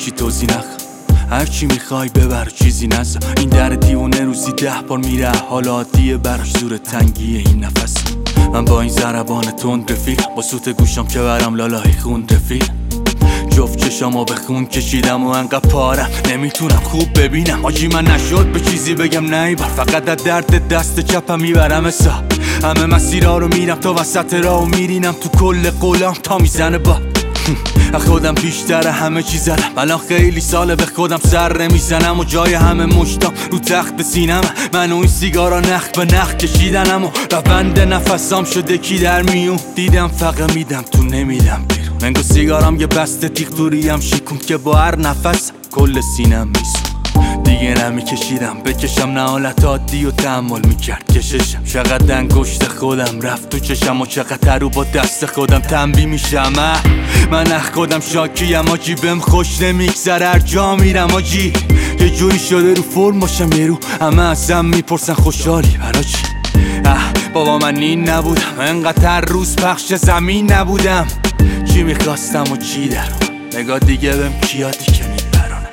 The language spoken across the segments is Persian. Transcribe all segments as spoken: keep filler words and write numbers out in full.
هیچی توضیح نخ هر چی میخوای ببر چیزی نزا این در دیوونه روزی ده بار میره حالا عادیه براش زور تنگیه این نفس من با این ضربان تند رفیق با سوت گوشم که برم لالای خون رفیق جفت چشامو به خون کشیدم و انقدر پارم نمیتونم خوب ببینم آجی من نشد به چیزی بگم نه بر فقط از درد دست چپم میبرم حساب همه مسیرها رو میرم تا وسط راه و میرینم تو کل قولام تا میزنه با خودم بیشتر همه چیز زدم الان خیلی ساله به خودم سر نمیزنم و جای همه مشتام رو تخت سینم من و این سیگارا نخ به نخ کشیدنم و روند نفسام شده کی در میون دیدم فقط میدم تو نمیدم بیرون منگو سیگارام یه بسته تیغ توریم شیکون که با هر نفس کل سینم میسون دیگه نمیکشیدم بکشم نه حالت عادی و تحمل میکرد کششم چقدر انگشت خودم رفت تو چشم و چقدر رو با دست خودم تنبیه میشم من اخ خودم شاکیم آجی بهم خوش نمیگذره هر جا میرم آجی یه جوری شده رو فرم باشم یه رو همه ازم میپرسن خوشحالی برا چی اه بابا من این نبودم انقدر هر روز پخش زمین نبودم چی میخواستم و چی درم نگاه دیگه بهم کیادی که میبرانم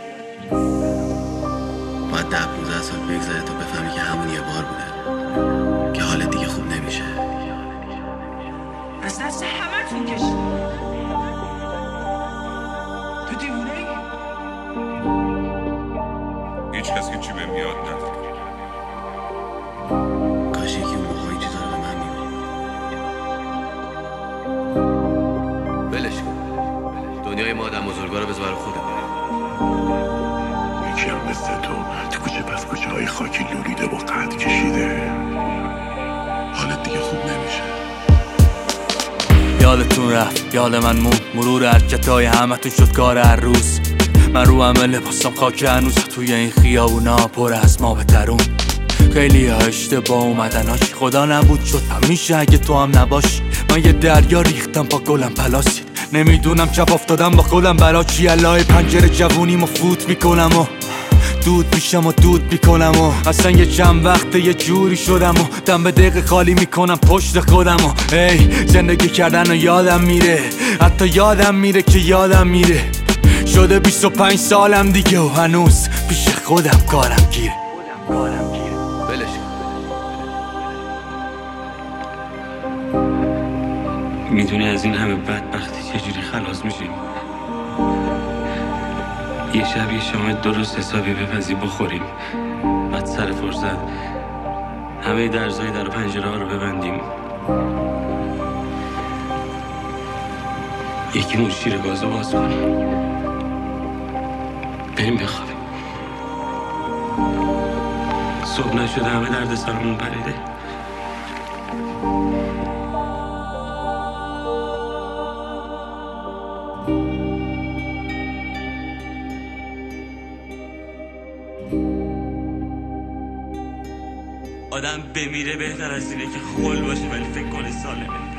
باید ده پونزده سال بگذره تا بفهمی که همون یه بار بوده که حالت دیگه خوب نمیشه از دست همه تون کشید تو دیوونه ای؟ هیچ کسی که چی بهم یاد نداره کاش یکی اون موقع این چیزا رو به من میگفت ولش کن دنیای ما آدم بزرگا رو بذار خودت یکی هم مثل تو تو کوچه پس کوچه های خاکی لولیده و قد کشیده حالت دیگه خوب نمیشه یادتون رفت یاد من مون مرور حرکتای همتون شد کار هر روز من رو همه لباسم خاک هنوز توی این خیابونا پر از ما به ترون خیلی ها اشتباه اومدن هاش خدا نبود شد همیشه اگه تو هم نباشی من یه دریا ریختم پا گلم پلاسی نمیدونم چپ افتادم با خودم برا چی الهی پنجره جوونیمو فوت میکنم و دود میشم و دود میکنم و اصلا یه چند وقته یه جوری شدم و دم به دقیقه خالی میکنم پشت خودم و ای زندگی کردن و یادم میره حتی یادم میره که یادم میره شده بیست و پنج سالم دیگه و هنوز پیش خودم کارم گیره ولش میدونی از این همه بدبختی چجوری خلاص میشیم یه شب یه شام درست حسابی بپزی بخوریم بعد سر فرصت همه درزای در و پنجره ها رو ببندیم یکیمون شیر گازو باز کنیم بریم بخوابیم صبح نشده همه درد سرمون پریده آدم بمیره بهتر از اینه که خول باشه ولی فکر کنه سالمه